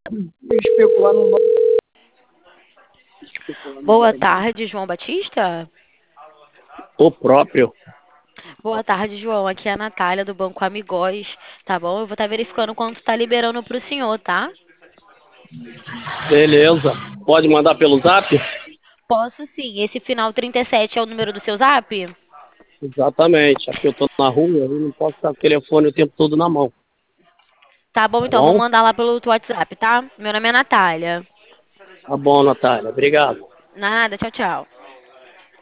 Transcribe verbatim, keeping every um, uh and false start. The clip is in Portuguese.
especular no nome. Especular no Boa nome. tarde, João Batista. O próprio. Boa tarde, João. Aqui é a Natália do Banco Amigóis, tá bom? Eu vou estar verificando quanto tá liberando pro senhor, tá? Beleza. Pode mandar pelo zap? Posso sim. Esse final trinta e sete é o número do seu zap? Exatamente. Aqui eu tô na rua, eu não posso estar com o telefone o tempo todo na mão. Tá bom, Tá então. Vou bom? mandar lá pelo WhatsApp, tá? Meu nome é Natália. Tá bom, Natália. Obrigado. Nada, tchau, tchau.